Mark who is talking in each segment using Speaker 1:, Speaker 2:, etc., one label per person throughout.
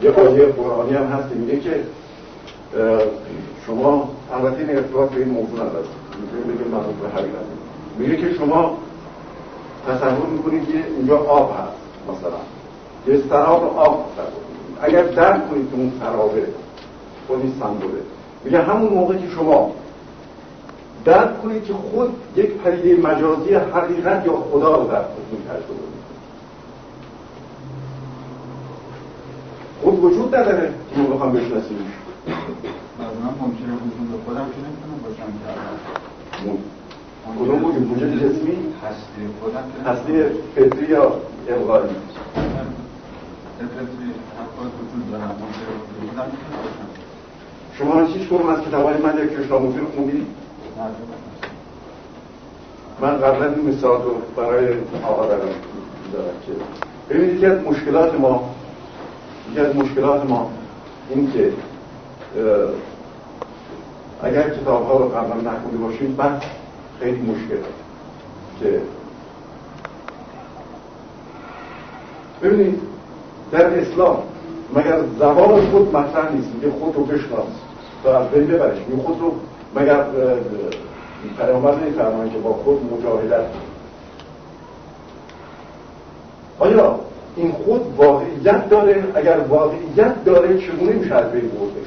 Speaker 1: یه آیه قرآنی هم هست میگه که شما البته این ارتباط به این موضوع نداره، میتونید بگید مربوط به حقیقت، میگه که شما تصور میکنید که اینجا آب هست، مثلا یه سراب آب تصور میکنید، اگر درک کنید که اون سرابه خود این سمبوله، میگه همون موقع که شما درک کنید که خود یک پدیده مجازی حقیقت یا خدا رو در خودتون تجربه میکنید. خود وجود نداره که ما بخوام بشناسیمش.
Speaker 2: مثلا ممکنه وجود خودم که نمیتونم باشم که
Speaker 1: کدوم وجود جسمی؟
Speaker 2: هستی خودم که
Speaker 1: هستی فطری یا الغایی؟
Speaker 2: فطری حتی وجود دارم، ممکنه وجود خودم که باشم.
Speaker 1: شما هیچ کدوم از کتابای من یا کشراموزی رو خوندید؟ من قبلا این مثال رو برای آقا دارم که ببینید که یکی از مشکلات ما این که اگر کتاب‌ها رو قبلا نخونده باشید بعد خیلی مشکله که ببینید در اسلام مگر زبان خود مطرح نیست، میگه خود رو بشناس تا از بین ببرش، میگه خود رو مگر پیامبر نمی‌فرماید که با خود مجاهدت. آیا این خود واقعیت داره؟ اگر واقعیت داره چگونه میشه از بین بردش؟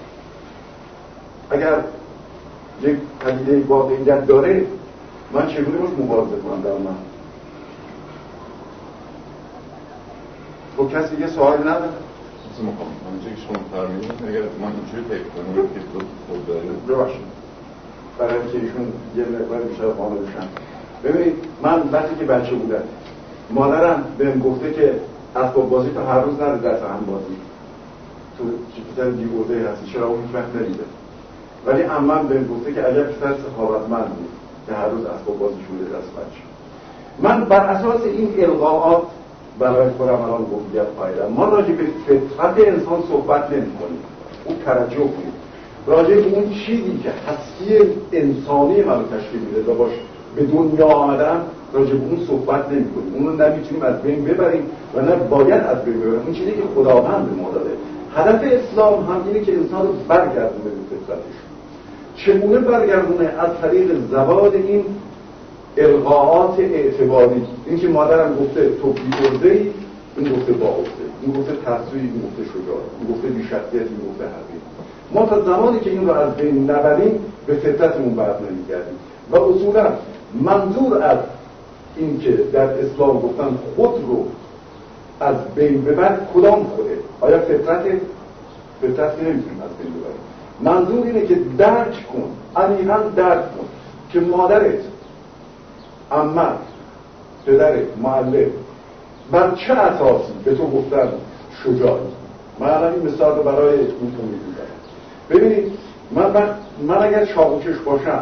Speaker 1: اگر یک پدیده واقعیت داره من چگونه باش مبارزه کنم در من؟ خب کسی یه سوال نداره؟
Speaker 3: اونجایی که شما فرمایید اگر ما اینجوری فکر کنیم که خود داره
Speaker 1: ببخشید برای اینکه ایشون یه مقدار بیشتر قانع بشن. ببینید من وقتی که بچه بودم مادرم بهم گفته که اسباب بازی تو هر روز نره درس هم بازی تو چیزای دیوونه هستی، چرا اون وقت ندیده، ولی عمم بهم گفته که اگر پسر سخاوتمند بود که هر روز اسباب بازی شده دست بچه. من بر اساس این القاءات برای خودم الان گفتم فایده ما راجع به فطرت انسان صحبت نمی‌کنیم، اون توجه کنید راجع به اون چیزی که هستی انسانی منو تشکیل میده و باش به دنیا آمدم راجع به اون صحبت نمی‌کنیم، اون رو نمیتونیم از بین ببریم و نه باید از بین ببریم. اون چیزی که خداوند به ما داده. هدف اسلام هم اینه که انسان رو برگردونه به فطرتش. چگونه برگردونه؟ از طریق زوال این القاءات اعتباری. این که مادرم گفته تو بی‌عرضه‌ای، این گفته باعرضه، این گفته ترسویی، این گفته شجاع، این گفته بی‌شخصیت، این گفته حقیر. ما تا زمانی که این رو از بین نبریم به فطرتمون برنمیگردیم. و اصولا منظور از این که در اسلام گفتن خود رو از بین ببر کدام خوده؟ آیا فطرت نمیتونیم از بین ببریم. منظور اینه که درک کن، عمیقاً درک کن که مادرت، عمت، پدرت، معلم بر چه اساسی به تو گفتن شجاعی. من الان این مثال رو برای ایتون میگم. ببینید من اگر چاقوکش باشم،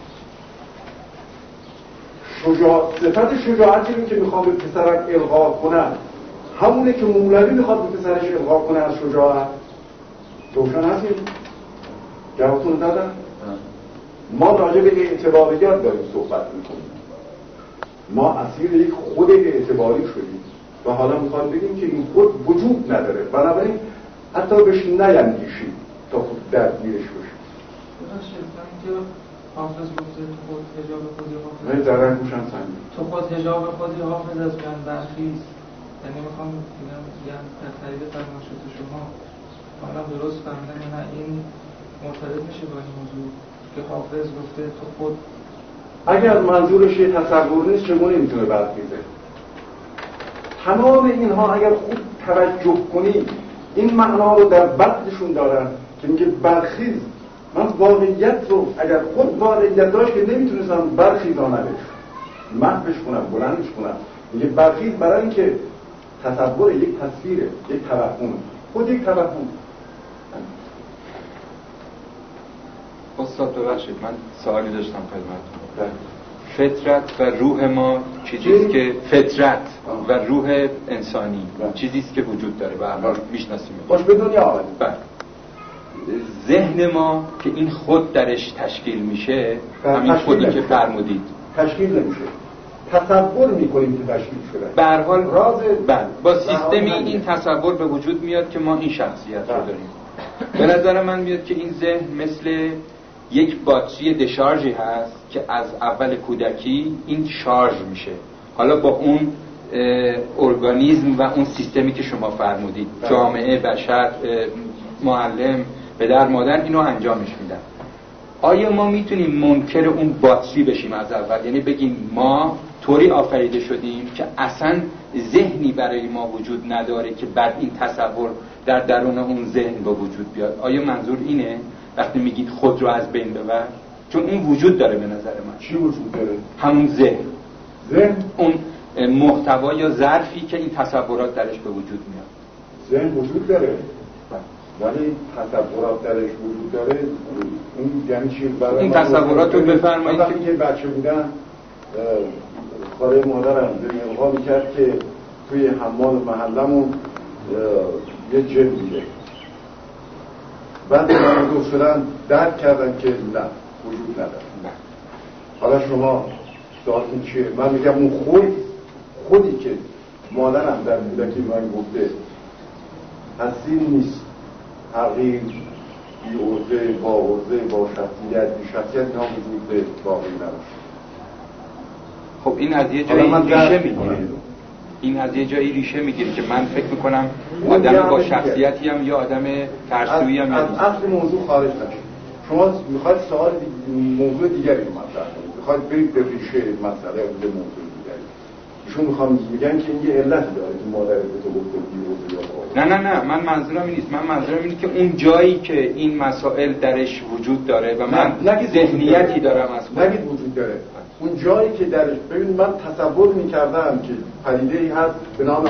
Speaker 1: صفت شجاعتی رو که میخوام به پسرم القا کنم همونه که مولوی میخواد به پسرش القا کنه از شجاعت. روشن هستیم؟ جوابتون دادم؟ ما راجع به اعتباریات داریم صحبت میکنیم. ما اسیر یک خود اعتباری شدیم و حالا میخوام بگیم که این خود وجود نداره، بنابراین حتی بهش نیندیشیم تا خود درگیرش بشیم.
Speaker 4: حافظ گفته تو خود حجاب خودی حافظ،
Speaker 1: من درن گوشم سنگی
Speaker 4: تو خود حجاب خودی حافظ از جان برخیز. یعنی میخوام بگم در طریق فرمایشات شما حالا درست فهمیدم نه این مرتبط میشه با این موضوع که حافظ گفته تو خود،
Speaker 1: اگر منظورش یه تصور نیست چگونه میتونه برخیزه؟ تمام اینها اگر خوب توجه کنید این معنا رو در بطنشون دارن که میگه برخیز. من واقعیت رو اگر خود واقعیت داشت که نمیتونستم برخیزانمش، محوش کنم، بلندش کنم. میگه برخیز برای اینکه تصور یک تصویره، یک توهم، خود یک توهم.
Speaker 5: استاد ببخشید من سوالی داشتم خدمتتون. فطرت و روح ما چیزیست که فطرت و روح انسانی چیزیست که وجود داره و همه میشناسیم.
Speaker 1: باش به دنیا آمدیم.
Speaker 5: بله. ذهن ما که این خود درش تشکیل میشه، همین خودی که فرمودید
Speaker 1: تشکیل نمیشه. تصور میکنیم که تشکیل شده.
Speaker 5: به هر حال
Speaker 1: راز
Speaker 5: با سیستمی این تصور به وجود میاد که ما این شخصیت رو داریم. به نظر من میاد که این ذهن مثل یک باتری دشارژی هست که از اول کودکی این شارژ میشه، حالا با اون ارگانیسم و اون سیستمی که شما فرمودید، جامعه، بشر، معلم، پدر، مادر اینو انجامش میدن. آیا ما میتونیم منکر اون باتری بشیم از اول؟ یعنی بگیم ما طوری آفریده شدیم که اصلا ذهنی برای ما وجود نداره که بعد این تصور در درون اون ذهن با وجود بیاد. آیا منظور اینه وقتی میگید خود رو از بین ببر؟ چون اون وجود داره به نظر من.
Speaker 1: چی وجود داره؟
Speaker 5: همون ذهن،
Speaker 1: اون
Speaker 5: محتوا یا ظرفی که این تصورات درش به وجود میاد.
Speaker 1: ذهن وجود داره ولی تصورات درش وجود داره. این یعنی چی؟
Speaker 5: این تصورات رو بفرمایید.
Speaker 1: وقتی که بچه بودم خاله مادرم به القا میکرد که توی حمام محلمون یه جن بوده. بعد من دوست شدن درک کردن که نه وجود نداره. حالا شما سوالتون چیه؟ من میگم اون خودی که مادرم در کودکی من گفته اصیل نیست، حقیر، بی عرضه، با عرضه، با شخصیت، بی شخصیت، اینا وجود باقی نداشت.
Speaker 5: خب این از یه جایی ریشه میگیره. این از یه جایی ریشه میگیره که من فکر میکنم آدم با شخصیتی هم یا آدم ترسویی هم
Speaker 1: از اصل موضوع خارج نشید. شما میخواید سوال موضوع دیگری رو مطرح کنید، میخواید برید به ریشه مسئله و به موضوع دیگری. ایشون میگن که این یه علتی داره که مادر به تو گفته بیروزه یا
Speaker 5: نه من منظورم این نیست. من منظورم اینه که اون جایی که این مسائل درش وجود داره و من ذهنیتی دارم از خودم.
Speaker 1: نگید وجود داره. اون جایی که درش، ببین من تصور میکردم که پدیده‌ای هست به نام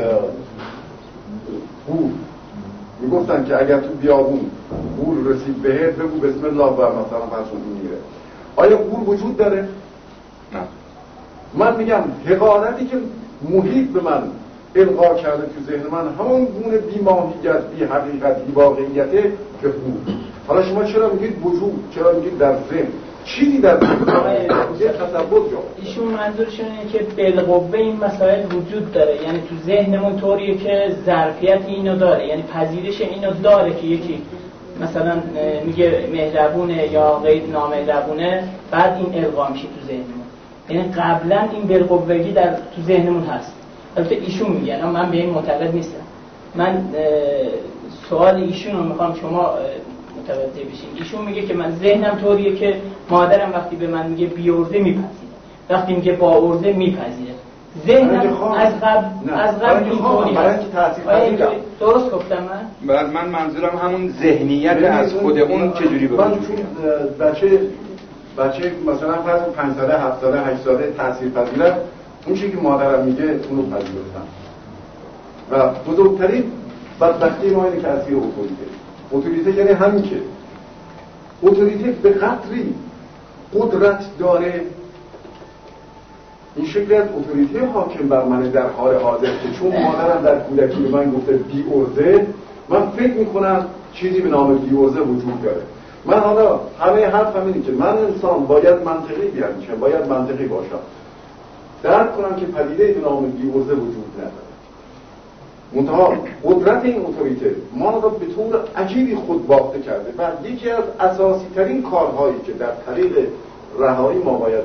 Speaker 1: هور. میگفتن که اگر تو بیابون هور رسید بهت بگو بسم الله و مثلا فرسون میره. آیا هور وجود داره؟
Speaker 5: نه.
Speaker 1: من میگم حقارتی که محیط به من القا کرده تو ذهن من همون گونه بی ماهیت، بی حقیقت، بی واقعیته که هور. حالا شما چرا میگید وجود؟ چرا میگید در ذهن؟ چیزی در یه تصور جا.
Speaker 6: ایشون منظورشون اینه که بالقوه این مسائل وجود داره، یعنی تو ذهنمون طوریه که ظرفیت اینو داره، یعنی پذیرش اینو داره که یکی مثلا میگه مهربونه یا غیر نامهربونه، بعد این القا میشه تو ذهنمون. یعنی قبلا این بالقوگی در تو ذهنمون هست. البته ایشون میگن، من به این معتقد نیستم. من سوال ایشون رو میخوام شما متوجه بشین. ایشون میگه که من ذهنم طوریه که مادرم وقتی به من میگه بی عرضه میپذیره، وقتی میگه با عرضه میپذیره. ذهنم از قبل اینطوری هست. درست گفتم
Speaker 5: من منظورم همون ذهنیت از خود اون چجوری به وجود
Speaker 1: میاد. بچه مثلا فرض 5 ساله، 7 ساله، 8 ساله تاثیر پذیره، اون چیزی که مادرم میگه اونو پذیرفتم. و بزرگترین بدبختی ما اینه که تاثیر اتوریته یعنی همین که اتوریته به قدری قدرت داره، این شکل از اتوریته حاکم بر من در حال حاضر که چون مادرم در کودکی به من گفته بی عرضه، من فکر میکنم چیزی به نام بی عرضه وجود داره. من حالا همه حرفم اینه که من انسان باید منطقی بیاندیشم، باید منطقی باشم، درک کنم که پدیده به نام بی عرضه وجود نداره. منتها قدرت این اتوریته ما را به طور عجیبی خود باخته کرده و یکی از اساسی ترین کارهایی که در طریق رهایی ما باید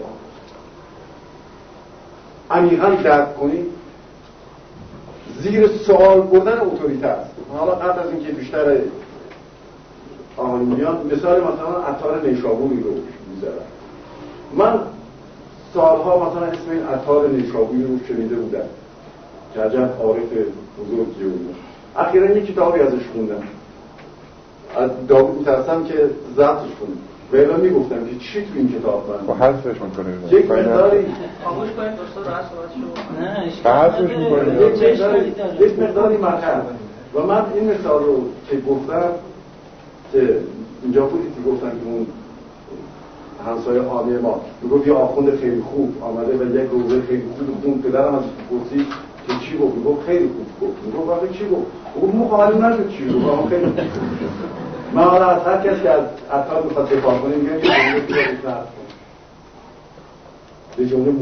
Speaker 1: عمیقاً درک کنیم زیر سوال بردن اتوریته است. حالا قبل از اینکه بیشتر آهنیان مثال مثلا عطار نیشابوری رو میذارم. من سالها مثلا اسم این عطار نیشابوری رو شنیده بودم که عجب عارف بزرگی بود. اخیراً یک کتابی ازش خوندم، از داوود میترسم که ضبطش کنم و الا میگفتم که چی تو این کتاب من
Speaker 3: حذفش میکنید
Speaker 1: یک مقداری
Speaker 6: خاموش کنید دوستا راست صحبت شو.
Speaker 3: حذفش میکنید
Speaker 1: یک مقداری مطلب. و من این مثال رو که گفتم که اینجا بودید که گفتن که اون همسایه حامی ما میگفت یه آخوند خیلی خوب آمده و یک روزه خیلی خوب خوند. پدرم از پرسید که چی گفت؟ میگفت خیلی خوب گفت. میگفت واقعا چی گفت؟ میگفت معلوم نشد چی گفت، اما خیلی خوب. من حالا از هر کسی که از عطار میخواد دفاع کنه میگم که به جمله مفید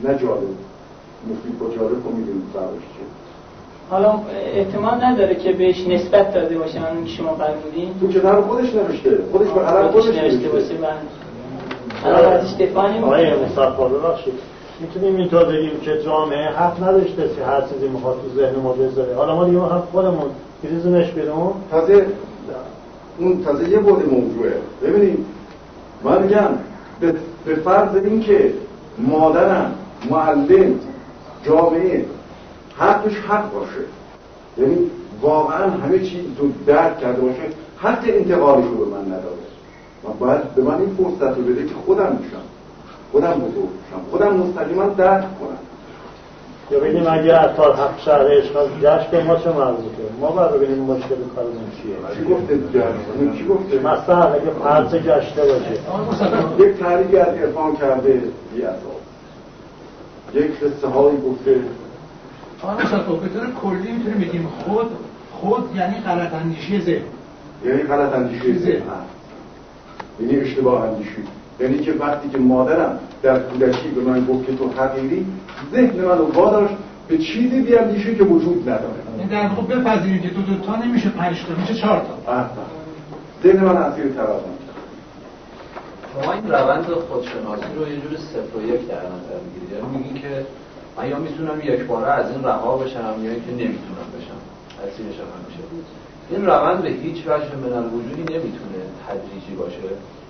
Speaker 1: نه جالب. مفید با جالب رو میدونید فرقش چیه.
Speaker 6: حالا احتمال نداره که بهش نسبت داده باشه همون که شما فرمودین؟
Speaker 1: تو کتاب خودش نوشته، خودش به علم خودش نوشته
Speaker 6: باشه. حالا ازش دفاع نمی‌کنه.
Speaker 7: آقای مصطفی ببخشید، میتونیم اینطور بگیم که جامعه حق نداشته که هر چیزی میخواد تو ذهن ما بذاره. حالا ما دیگه هم خودمون بریزیمش بیرون.
Speaker 1: تازه یه بود موضوعه. ببینید من میگم به فرض اینکه مادرم، معلم، جامعه حقش حق باشه، یعنی واقعا همه چیز رو درک کرده باشه، حق انتقالش رو به من نداره. من باید به من این فرصت رو بده که خودم میشم، خودم بزرگ میشم، خودم مستقیما درک کنم.
Speaker 7: یا ببینیم اگه عطار حق شهر عشق جشن به ما چه مربوطه؟ ما باید ببینیم مشکل کارمون چیه.
Speaker 1: چی گفته جشن؟ چی گفته؟
Speaker 7: مثلا اگه پرچه جشنه باشه،
Speaker 1: یک تعریفی از عرفان کرده بی اساس، یک قصه هایی گفته.
Speaker 8: به طور کلی میتونیم بگیم خود یعنی غلط اندیشی ذهن،
Speaker 1: یعنی غلط اندیشی ذهن، یعنی اشتباه اندیشی. یعنی که وقتی که مادرم در کودکی به من گفت که تو حقیری، ذهن من رو واداشت به چیزی بیاندیشه که وجود نداره.
Speaker 8: این در خوب بپذیریم که دو تا نمیشه 5 تا، میشه 4 تا.
Speaker 1: ذهن من اسیر توهم.
Speaker 9: شما این روند خودشناسی رو یه جور 0 و 1 در نظر میگیرید، یعنی میگین که من یا میتونم یک باره از این رها بشم یا اینکه نمیتونم بشم، اسیرش هم میشه. این روند به هیچ وجه من الوجودی نمیتونه تدریجی باشه.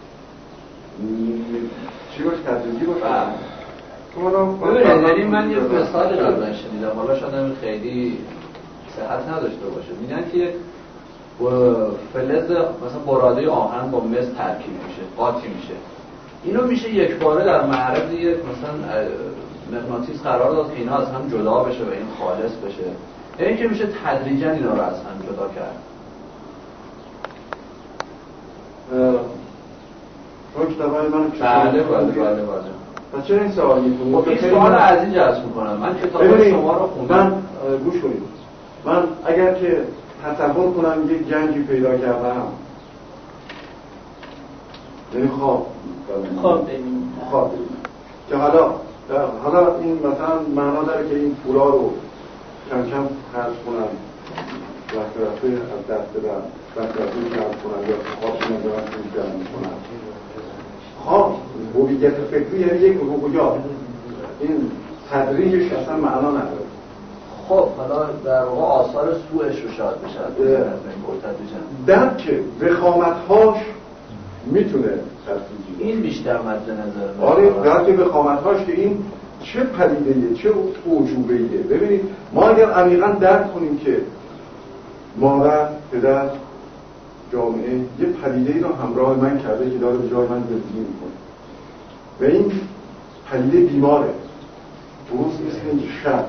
Speaker 1: چی باشه تدریجی باشه؟
Speaker 9: ببینید، یعنی من یه مثال قبلا شنیدم، حالا شاید خیلی صحت نداشته باشه، میگن که فلز مثلا براده آهن با مس ترکیب میشه، قاطی میشه. اینو میشه یک باره در معرض یک مثلا مغناطیس قرار داد که اینا از هم جدا بشه و این خالص بشه، یعنی که میشه تدریجا اینا رو از هم جدا کرد. بله.
Speaker 1: پس چرا این سوال میکنید؟
Speaker 9: خب این سوال از این جذب میکنم. من کتاب شما رو خوندم.
Speaker 1: من گوش کنید. من اگر که تصور کنم یک گنجی پیدا کردم، یعنی خواب ببینم که حالا این مثلا معنا داره که این پولا رو کم کم خرج کنم، رفته از دست برم، رفته خرج کنم یا خوابش نمیدارم پول جمع میکنم. خواب هویت فکری یعنی یک رویا، این تدریجش اصلا معنا نداره.
Speaker 9: خب حالا در واقع آثار سوءش رو شاید بشه
Speaker 1: درک وخامت‌هاش میتونه تدریجی،
Speaker 9: این بیشتر مد نظر.
Speaker 1: آره، درک وخامت‌هاش که این چه پدیده‌ایه، چه اوجوبه‌ایه. ببینید ما اگر عمیقاً درک کنیم که مادر، پدر، جامعه یه پدیده‌ای رو همراه من کرده که داره به جای من زندگی میکنه و این پدیده بیماره، درست مثل این شب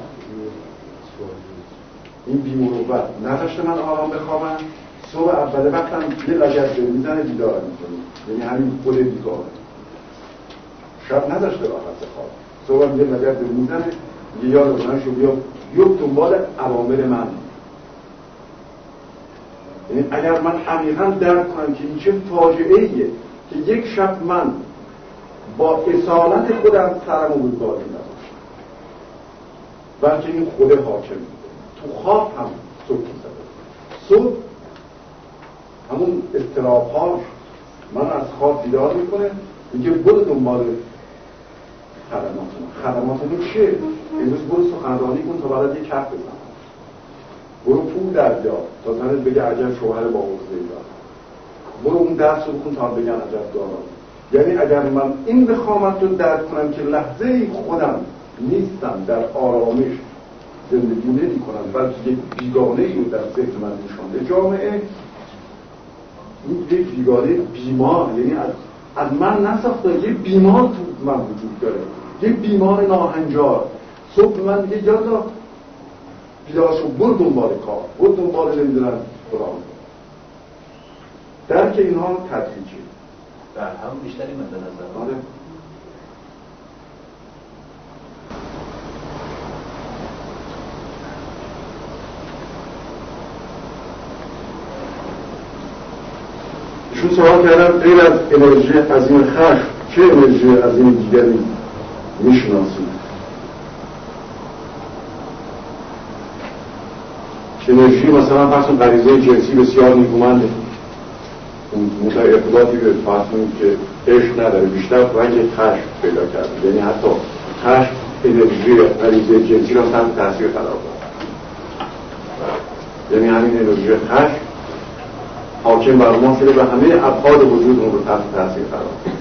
Speaker 1: این بیمروت نذاشته من آرام بخوابم، صبح اول وقتم یه لگد میزنه بیدارم میکنه، یعنی همین خود بیداره. شب نذاشته راحت بخواب، صبح هم یه لگد میزنه، یه یاد بلند شو بیا دنبال اوامر من. یعنی اگر من عمیقاً درک کنم که این چه فاجعه‌ایه که یک شب من با اصالت خودم سرمو بود باقی نباشم، بلکه این خود حاکم تو خواب هم صبح صبح همون اضطراب‌هاش من از خواب بیدار میکنه، میگه برو دنبال خدماتون چیه؟ امروز برو سخنرانی کن تا برات یک کف بزن، برو پول در بیار تا زنت بگه عجب شوهر با حوصله‌ای داره، برو اون درس رو بخون تا بگن عجب دارم. یعنی اگر من این وخامت رو درک کنم که لحظه‌ای خودم نیستم، در آرامش زندگی نمی‌کنم، بلکه یک بیگانه‌ای رو در ذهن من نشانده جامعه، این یک بیگانه بیمار، یعنی از من نساخته، یه بیمار تو من وجود داره، یه بیمار ناهنجار. صبح من میگه یادا بیدارشو برو دنبال کار، برو دنبال نمیدونم قرآن. درک اینها تدریجی
Speaker 9: در هم بیشتری مد نظر.
Speaker 1: آره. ایشون سوال کردم غیر از انرژی عظیم خشم چه انرژی عظیم دیگری میشناسید؟ انرژی مثلا فرض کن غریزه جنسی بسیار نیرومنده، مثلا ارتباطی به فرض کن که عشق نداره، بیشتر رنگ خشم پیدا کرده، یعنی حتی خشم انرژی غریزه جنسی را تحت تاثیر قرار داد. یعنی همین انرژی خشم حاکم بر ما شده و همه ابعاد وجود اون رو تحت تاثیر قرار داد.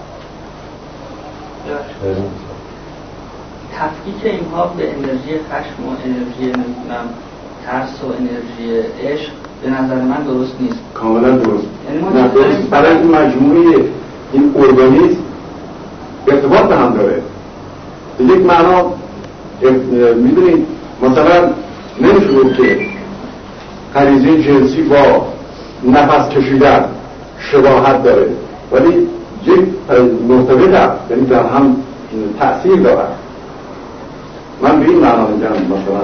Speaker 6: تفکیک اینها به انرژی خشم و انرژی نمیدونم ترس و انرژی عشق به نظر من درست نیست.
Speaker 1: کاملا درست.
Speaker 6: یعنی
Speaker 1: درست برای این مجموعه این ارگانیسم ارتباط به هم داره. یک معنا میدونید مثلا نمیشه که غریزه جنسی با نفس کشیدن شباهت داره ولی یک مرتبط هست، یعنی در هم تأثیر داره. من به این معنا میگم مثلا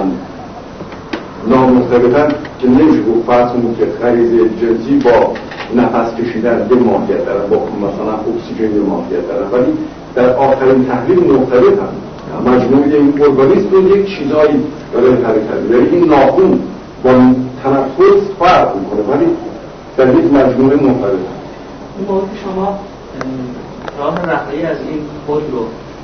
Speaker 1: نامرتبطن که نمیشه گفت فرض کنید که غریزه جنسی با نفس کشیدن یه ماهیت داره، با مثلا اکسیژن یه ماهیت داره، ولی در آخرین تحلیل مرتبط هم مجموعه این ارگانیسم یک چیزایی داره حرکت، یعنی این ناخن با تنفس فرق میکنه ولی در یک مجموعه مرتبط هم.
Speaker 6: این موقع که شما راه رهایی از این خود رو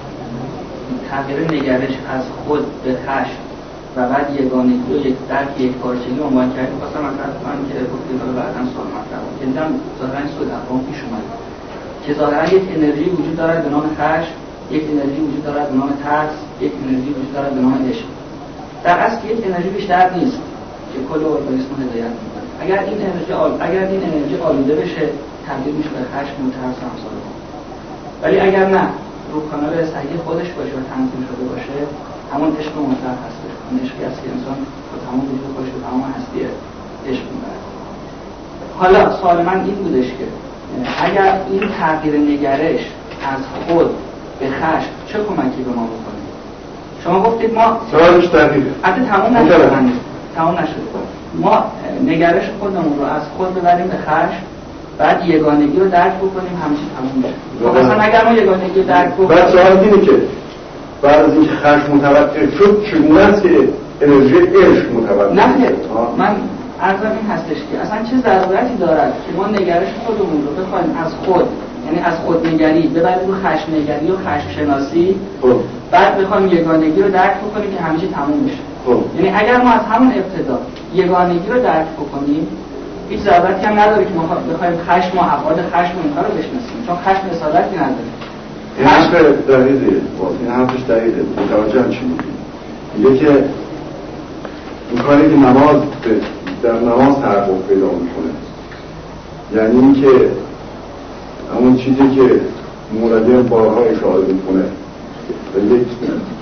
Speaker 6: تغییر نگرش از خود به خشم و بعد یگانگی و یک درک یک پارچگی عنوان کردیم. واسه من که گفتید حالا بعداً سوال مطرح بود که دیدم ظاهراً سوء تفاهم پیش اومد که ظاهراً یک انرژی وجود دارد به نام خشم، یک انرژی وجود دارد به نام ترس، یک انرژی وجود دارد به نام عشق. در اصل یک انرژی بیشتر نیست که کل ارگانیسم رو هدایت می‌کنه. اگر این انرژی آلوده بشه تبدیل میشه به خشم و ترس و امثال اون. ولی اگر نه رو کانال صحیح خودش باشه و تنظیم شده باشه همون عشق مطلق هستش. اون عشقی است که انسان با تمام وجود خودش و تمام هستی عشق می‌بره. حالا سوال من این بودش که اگر این تغییر نگرش از خود به خشم چه کمکی به ما بکنه؟ شما گفتید ما
Speaker 1: سوالش دقیقه.
Speaker 6: حتی تمام نشده. ما نگرش خودمون رو از خود ببریم به خشم، بعد یگانگی رو درک بکنیم همیشه تموم میشه. مثلا اگر ما یگانگی رو درک بکنیم
Speaker 1: بعد سوال اینه که بعد از اینکه خشم متوقف شد چگونه است که انرژی عشق متوقف
Speaker 6: نه من عرضم این هستش که اصلا چه ضرورتی دارد که ما نگرش خودمون رو بخوایم از خود، یعنی از خود نگری ببریم رو خشم نگری و خشم شناسی، بعد بخوایم یگانگی رو درک بکنیم که همیشه تموم میشه. یعنی اگر ما از همون ابتدا یگانگی رو درک بکنیم هیچ ضرورتی هم نداره که ما بخوایم خشم و ابعاد خشم اینها رو بشناسیم، چون خشم اصالتی نداره.
Speaker 1: این حرف دقیقه، این حرفش دقیقه. متوجهم چی میگی؟ میگه که این کاری که نماز در نماز تحقق پیدا میکنه، یعنی این که همون چیزی که مولوی بارها اشاره میکنه و یک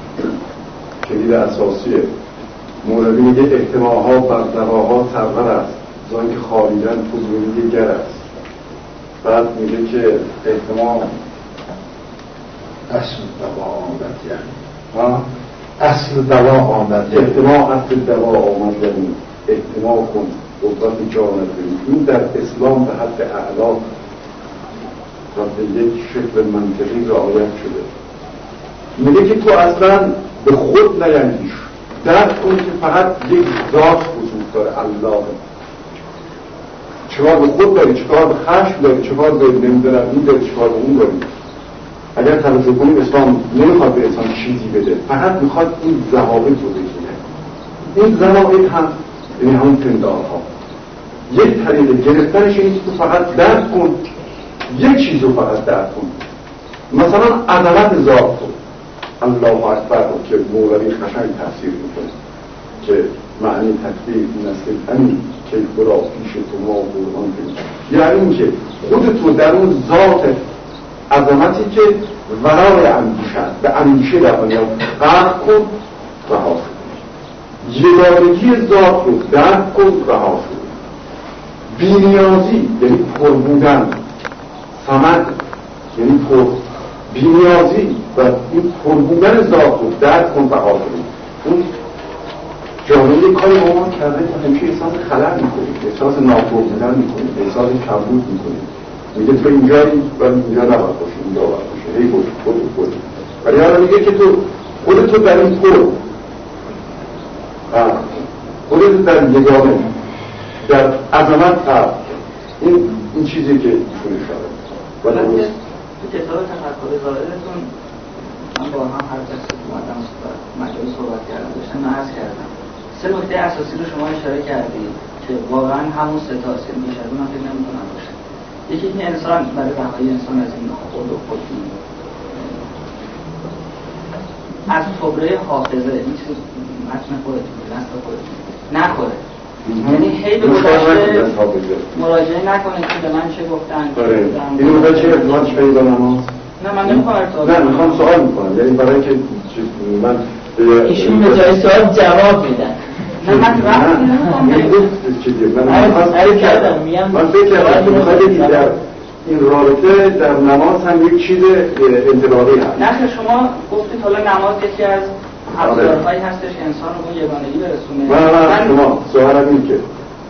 Speaker 1: کلید اساسیه. مولوی میگه احتماها بر دواها سرور است زان که خالیدن فضولی گر است. بعد میگه که احتمال
Speaker 8: اصل دوا آمد، یعنی اصل دوا آمد،
Speaker 1: احتمال اصل دوا آمد، یعنی احتمال کن قدرت جانت بینید. این در اسلام به حد اعلا و به یک شکل منطقی رعایت شده. میگه که تو اصلا به خود نیندیش، درک کن که فقط یک ذات وجود داره، الله. چکار به خود داری، چکار به خشم داری، چکار به نمیدونم این داری، چکار به اون داری. اگر توجه کنیم اسلام نمیخواد به انسان چیزی بده، فقط میخواد این ضوابط رو بگیره. این ضوابط هم یعنی همون پندارها یک طریق گرفتنش اینه که تو فقط درک کن، یک چیز رو فقط درک کن. مثلا عظمت ذات رو، الله اکبر رو که مولوی قشنگ تفسیر میکنه که معنی تکبیر این است که همین که برا پیش تو ما قرآن کنید، یعنی این که خودت رو در اون ذات عظمتی که ورای اندیشه است، به اندیشه در دنیا غرق کن رها شد. یگانگی ذات رو درک کن رها شد. بی‌نیازی یعنی پر بودن، صمد یعنی پر، بی‌نیازی و این پر بودن ذات رو درک کن رها شد. اون جامعه کاری با ما کرده که همیشه احساس خلل میکنید، احساس ناپور بودن میکنید، احساس کمبود میکنید. میگه تو اینجایی و اینجا نباید باشی، اینجا باید باشی، هی بود. ولی حالا میگه که تو خودتو در این پر خودت در یگانه در عظمت قرار. این چیزی که ایشون اشاره
Speaker 6: ولی تو کتاب تفکر زائرتون من با هم هر کسی اومدم مجال صحبت کردم داشتم عرض کردم 3 نکته اساسی رو شما اشاره کردید که واقعا همون سه تاست که بیشتر من فکر نمی‌کنم باشه. یکی این انسان برای رهایی انسان از این خود و خودی از خبره حافظه این چیز متن خودتون نسل خودتون نخوره، یعنی هی به گذشته مراجعه نکنید که به من چه گفتن.
Speaker 1: اینو به چه ارتباطش پیدا نماز؟
Speaker 6: نه من نمیخوام ارتباط.
Speaker 1: نه میخوام سوال میکنم، یعنی برای که من
Speaker 6: ایشون به جای سوال جواب میدن. نه من وقتی نمیخوام
Speaker 1: من فکر کردم در این رابطه در نماز هم یک چیز انتقادی هست.
Speaker 6: نه شما گفتید حالا نماز یکی از ابزارهایی هستش انسان رو به یگانگی برسونه.
Speaker 1: من شما سوالم این که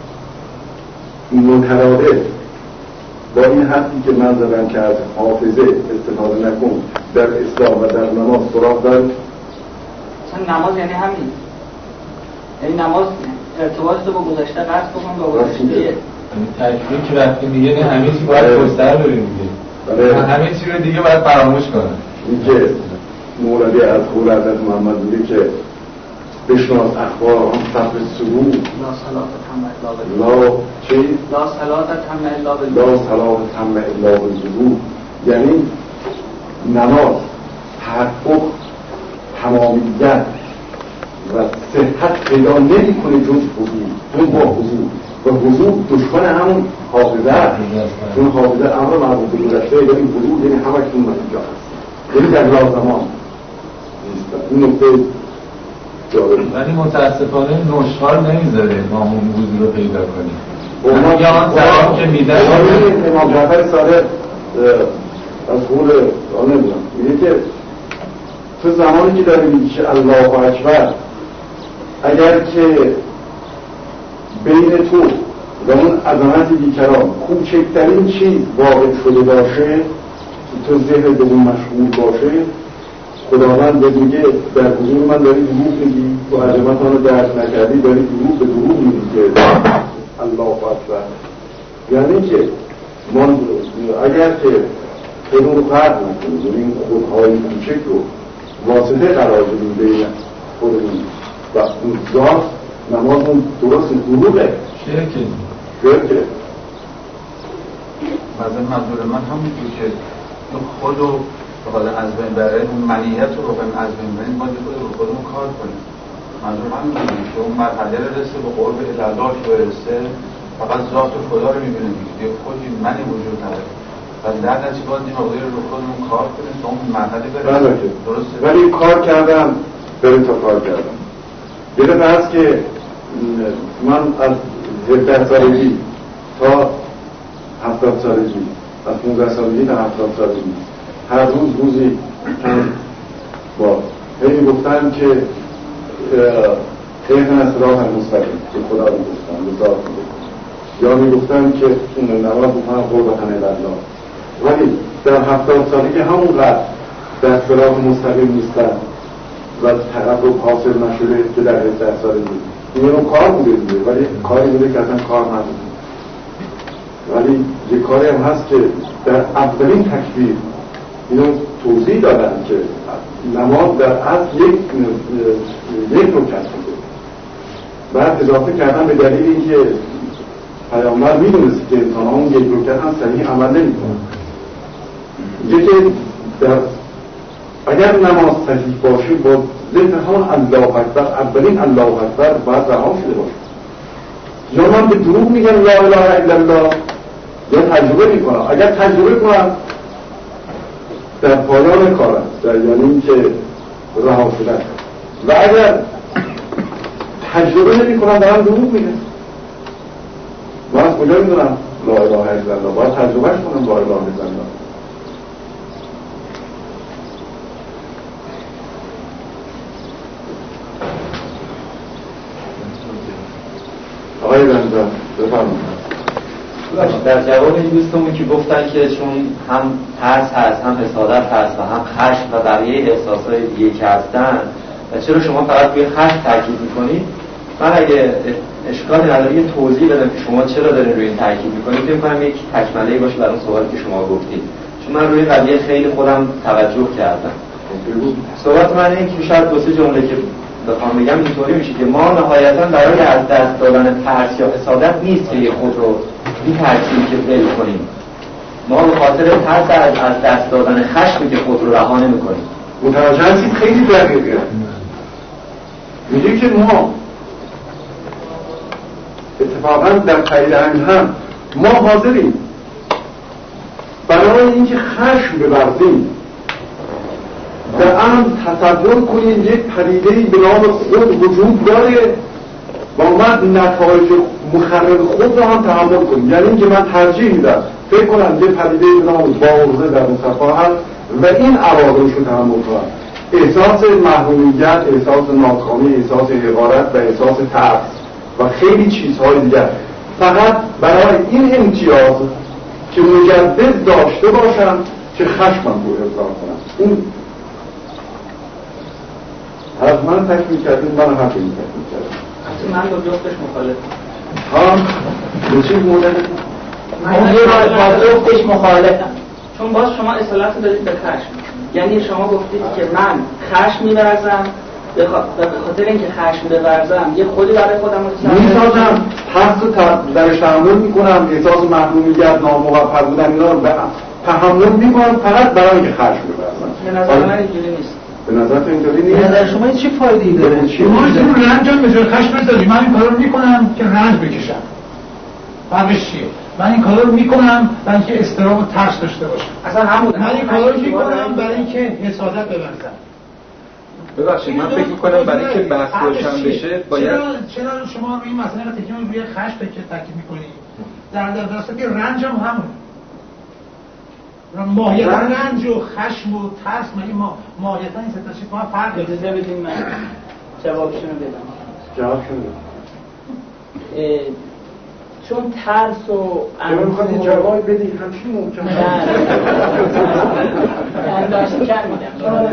Speaker 1: مترادف با این حدی که من زدم که از حافظه استفاده نکن در اسلام و در نماز سراغ دارید؟
Speaker 6: اصلا نماز یعنی همین، یعنی نماز ارتباط رو با گذشته قطع بکن با گذشته.
Speaker 10: تکفیر که وقتی میگه نه همه چی باید گستر بریم دیگه، همه چی رو دیگه باید فراموش کنن.
Speaker 1: این که مولوی از قول حضرت محمد بوده که بشناس اخبار آن صف سرور
Speaker 6: لا صلاة تم الا بالله،
Speaker 1: چی؟
Speaker 6: لا صلاة تم الا بالله،
Speaker 1: لا صلاة تم الا بالله، یعنی نماز تحقق تمامیت و صحت پیدا نمی‌کنه جز حضور، جز با حضور، و حضور دشمن همون حافظه است. چون حافظه امر مربوط به گذشته، یعنی حضور یعنی همکنون من اینجا هست، یعنی در لازمان نیست. این نکته جالب.
Speaker 10: ولی متاسفانه نشخوار نمیذاره ما اون حضور رو پیدا کنیم. یا آن سلام که میدن
Speaker 1: امام جعفر صادق از قول نمیدونم میگه که تو زمانی که داری میگی که الله اکبر، اگر که بین تو و اون عظمت بیکران کوچکترین چیز واقع شده باشه، تو ذهن به اون مشغول باشه، خداوند به میگه در حضور من داری دروغ میگی و عظمت آن رو درک نکردی، داری دروغ به دروغ میگی که الله اکبر. یعنی که ما اگر که خودمون رو فرق نکنیم، این خودهای کوچک رو واسطه قرار بدیم بین خودمون و اون ذات، نمازمون درست دروغه، شرکه.
Speaker 2: مثلا منظور من همون بود که خود رو بخواد از بین بره، اون منیت رو بخوایم از بین بریم، باید خود رو خودمون کار کنیم. منظور من بود که اون مرحله رسه به قرب الله که برسه، فقط ذات خدا رو میبینیم دیگه، خودی منی وجود نداره. ولی در نتیجه باید این موضوع رو خودمون کار کنیم تا اون مرحله برسه. درسته؟
Speaker 1: ولی کار کردم، بریم تا کار کردم. یه دفعه هست که من از 17 سالگی تا 70 سالگی، از 15 سالگی تا 70 سالگی، هر روزی با هی گفتن که خیلی از راه مستقیم که خدا رو گفتن به ذات گفتن، یا میگفتن که نماز بکنم قربتن الله، ولی در 70 سالگی همونقدر در صراط مستقیم نیستن و تقرب حاصل نشده که در 17 سالگی. این رو کار بوده دیگه، ولی کاری بوده که اصلا کار نبوده. ولی یه کاری هم هست که در اولین تکبیر اینو توضیح دادن که نماز در اصل یک رکعت بوده، بعد اضافه کردن به دلیل اینکه پیامبر میدونست که انسان ها اون یک رکعت هم صحیح عمل نمی‌کنن. میگه که اگر نماز صحیح باشه با ذکر همون الله اکبر، اولین الله اکبر باید رها شده باشه. یا من به دروغ میگم لا اله الا الله، یا تجربه میکنم. اگر تجربه کنم در پایان کارم، یعنی این که رها شدن، و اگر تجربه نمی کنم دارم دروغ میگم. من از کجا میدونم لا اله الا الله؟ باید تجربهش کنم لا اله الا الله. آقای بنده بفرمایید.
Speaker 11: در جواب این دوستمون که گفتن که چون هم ترس هست، هم حسادت هست و هم خشم و بقیه احساسات دیگه که هستن، و چرا شما فقط روی خشم تاکید میکنید؟ من اگه اشکالی نداره یه توضیح بدم که شما چرا دارین روی این تاکید میکنید، فکر می‌کنم یک تکمله‌ای باشه برای اون سوالی که شما گفتید، چون من روی قضیه خیلی خودم توجه کردم. صحبت من این که شاید دو سه جمله که بخوام بگم اینطوری میشه که ما نهایتاً برای از دست دادن ترس یا حسادت نیست که خود رو می‌ترسیم که ول کنیم. ما به خاطر ترس از دست دادن خشمی که خود رو رها نمی‌کنیم.
Speaker 1: متوجه هستید؟ خیلی دقیقه. میگه که ما اتفاقا در خیلی هم ما حاضریم برای اینکه خشم بورزیم در امر تصور کنیم یک پدیده‌ای به نام خود وجود داره و من نتایج مخرب خود رو هم تحمل کنیم. یعنی اینکه من ترجیح میدم فکر کنم یه پدیده‌ای به نام بارزه در مصطفی هست و این عواقبش رو تحمل کنم. احساس محرومیت، احساس ناکامی، احساس حقارت و احساس ترس و خیلی چیزهای دیگر، فقط برای این امتیاز که مجدد داشته باشم که خشمم رو اظهار کنم. این از من تکمیل کردیم، من هم تکمیل کردیم.
Speaker 6: من با جفتش مخالفم.
Speaker 1: به چی مخالفم؟
Speaker 6: من با جفتش مخالفم، چون باز شما اصالت رو دادید به خشم. یعنی شما گفتید که من خشم می‌ورزم به خاطر اینکه خشم بورزم یه خودی برای خودم رو
Speaker 1: می‌سازم، ترس رو درش تحمل می‌کنم، احساس محرومیت، ناموفق بودن اینا رو تحمل می‌کنم فقط برای اینکه خشم بورزم.
Speaker 6: به نظر من اینجوری نیست.
Speaker 1: به نظر اینطوری نیست.
Speaker 8: به نظر شما چه فایده‌ای داره؟ شما رو رنج هم به جای خشم بذارید. من این کارا رو می‌کنم که رنج بکشم. فرقش چیه؟ من این کارا رو میکنم برای اینکه اضطراب و ترس داشته باشم.
Speaker 6: اصلا همون
Speaker 8: من این کارا رو میکنم برای اینکه حسادت ببرزم.
Speaker 5: ببخشید من فکر میکنم برای اینکه بحث روشن بشه باید
Speaker 8: چرا شما روی این مسئله تکیه روی خشم تاکید میکنید؟ در درسته که رنج هم همون. ماهیت رنج و خشم و ترس ماهیت این سه تا چیز با هم فرق داره.
Speaker 6: اجازه بدین من جوابشون رو بدم.
Speaker 1: جوابشون رو
Speaker 6: چون ترس و
Speaker 1: اندوه میخواد جواب بدی همچین ممکنه
Speaker 6: انداشتی کم میدم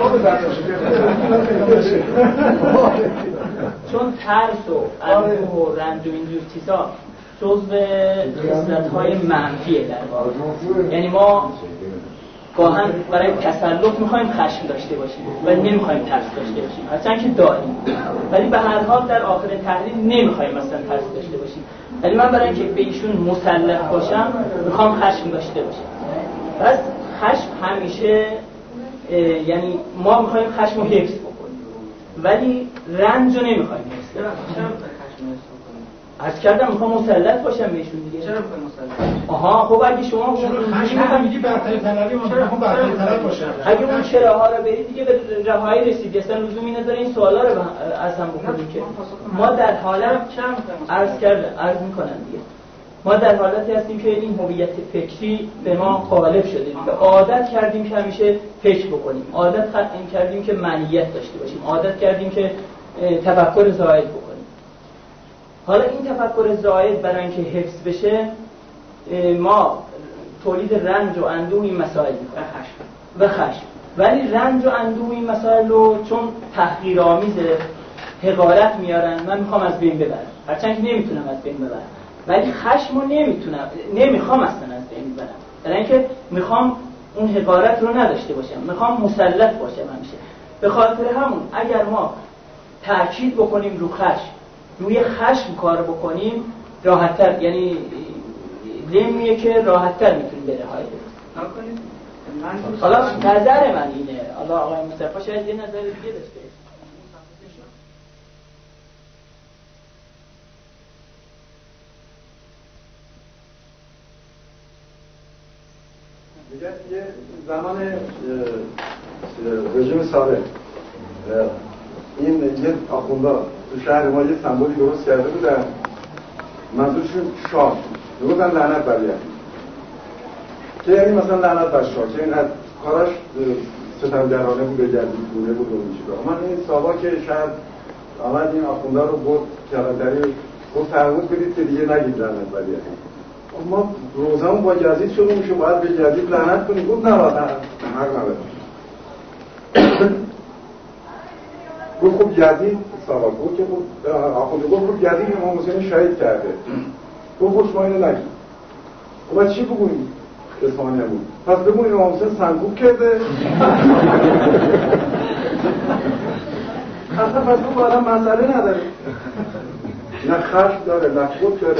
Speaker 6: چون ترس و اندوه و رنج و اینجور چیزا جزو خصلت‌های منفیه در واقع. یعنی ما گاهن برای تسلط میخوایم خشم داشته باشیم و نمیخوایم ترس داشته باشیم، هرچند که داریم، ولی به هر حال در آخر تحلیل نمیخوایم مثلا ترس داشته باشیم. ولی من برای اینکه به ایشون مسلط باشم میخوام خشم داشته باشم. پس خشم همیشه یعنی ما میخوایم خشم رو حفظ بکنیم ولی رنج رو نمیخوایم حفظ کنیم. عرض کردم میخوام مسلط باشم بهشون دیگه.
Speaker 4: چرا میخوای مسلط؟
Speaker 6: آها خب اگه شما
Speaker 8: خشم میگی برتری طلبی میخوام برتری طلب باشم.
Speaker 6: اگه اون چراها رو برید دیگه به رهایی رسیدی، اصلا لزومی نداره این سوالا رو اصلا بکنید که ما در حالت عرض میکنم دیگه ما در حالتی هستیم که این هویت فکری به ما غالب شده دیگه. عادت کردیم که همیشه فکر بکنیم، عادت کردیم که معنیت داشته باشیم، عادت کردیم که تفکر زائد بکنیم. حالا این تفکر زائد برای اینکه حفظ بشه ما تولید رنج و اندوه این مسائل میکنیم و خشم. ولی رنج و اندوه این مسائل رو چون تحقیرآمیزه حقارت میارن، من میخوام از بین ببرم، هرچند که نمیتونم از بین ببرم، ولی خشم رو نمیخوام اصلا از بین ببرم، برای اینکه میخوام اون حقارت رو نداشته باشم، میخوام مسلط باشم همیشه. به خاطر همون اگر ما تأکید بکنیم روی خشم کار بکنیم راحت‌تر، یعنی لمیه که راحت‌تر میتونیم به رهایی برسیم. حالا نظر من اینه، حالا آقای مصطفی شاید یه نظر دیگه داشته.
Speaker 1: میگه یه زمان رژیم صالح این یه آخوندا تو شهر ما یه سمبولی درست کرده بودن، منظورشون شاه میگفتن لعنت بر یحیی، که یعنی مثلا لعنت بر شاه که اینقدر کاراش ستمگرانه بود، بگردید گونه بود و این چیزا. من این صاحبا که شاید آمد این آخوندا رو برد کلانتری گفت تعهد بدید که دیگه نگید لعنت بر یحیی. ما روزمون با یزید شده میشه باید به یزید لعنت کنیم. گفت نه حق نداره. گفت خب یزید سوال گفت که خب آخونده گفت یزید امام حسین شهید کرده. گفت شما اینو نگید. خب چی بگوییم؟ اسمانی بود. پس بگوییم امام حسین سنگوب کرده. اصلا پس اون بالا مسئله نداره. نه خشم داره، نه خود داره.